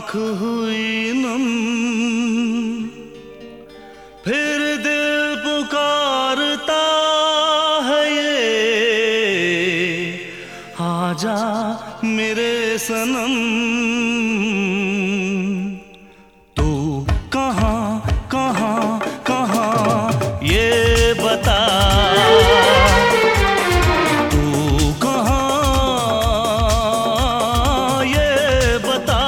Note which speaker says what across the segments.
Speaker 1: आँख हुई नम, फिर दिल पुकारता है ये, आजा मेरे सनम। तू कहाँ कहाँ कहाँ ये बता, तू कहाँ ये बता।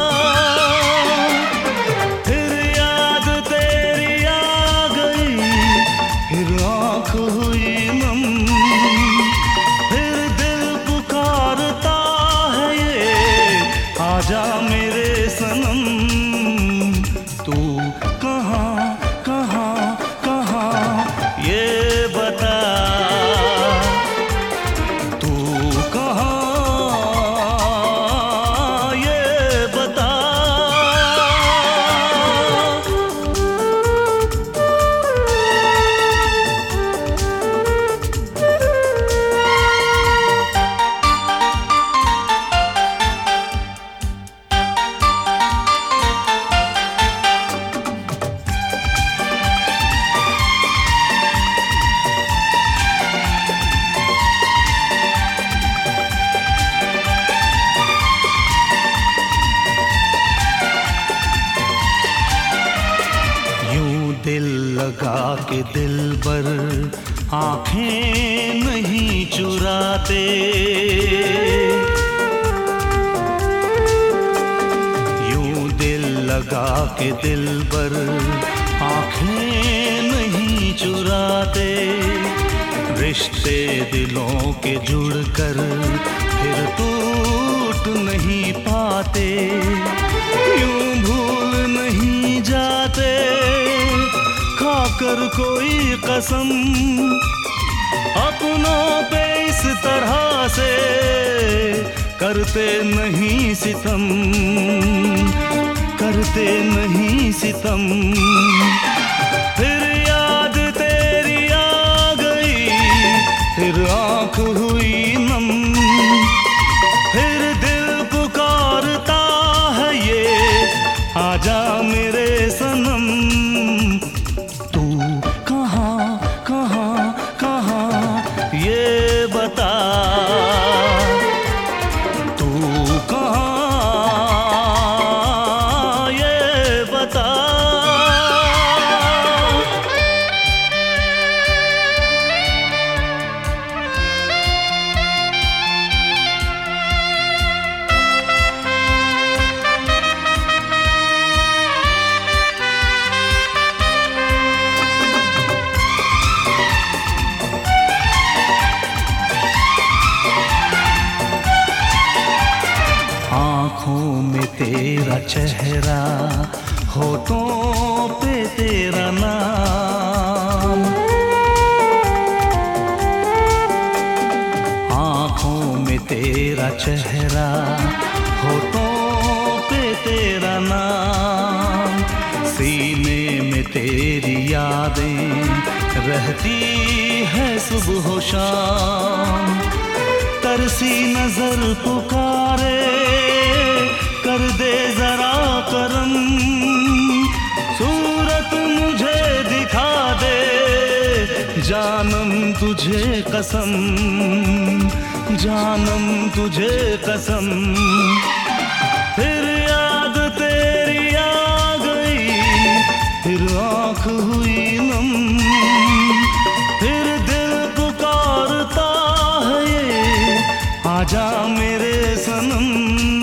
Speaker 1: फिर याद तेरी आ गई, फिर आँख हुई नम, फिर दिल पुकारता है ये, आजा मेरे सनम। तू कहाँ कहाँ कहाँ ये बता, तू कहाँ ये बता। दिल लगा के दिल पर आँखें नहीं चुराते, यूं दिल लगा के दिल पर आँखें नहीं चुराते। रिश्ते दिलों के जुड़कर फिर टूट नहीं पाते, यूं भूल नहीं जाते खाकर कोई कसम। अपनों पे इस तरह से करते नहीं सितम, करते नहीं सितम। फिर याद तेरी आ गई, फिर आँख हुई नम, फिर दिल पुकारता है ये, आजा मेरे सनम। तू कहाँ कहाँ कहाँ ये बता, तू कहाँ ये बता। आँखों में तेरा चेहरा, होठों पे तेरा नाम, आँखों में तेरा चेहरा, होठों पे तेरा नाम। सीने में तेरी यादें रहती है सुबह शाम। तरसी नजर पुकारे, कर दे जरा करम, सूरत मुझे दिखा दे, जानम तुझे कसम, जानम तुझे कसम। फिर याद तेरी आ गई, फिर आँख हुई नम, फिर दिल पुकारता है ये, आजा मेरे सनम।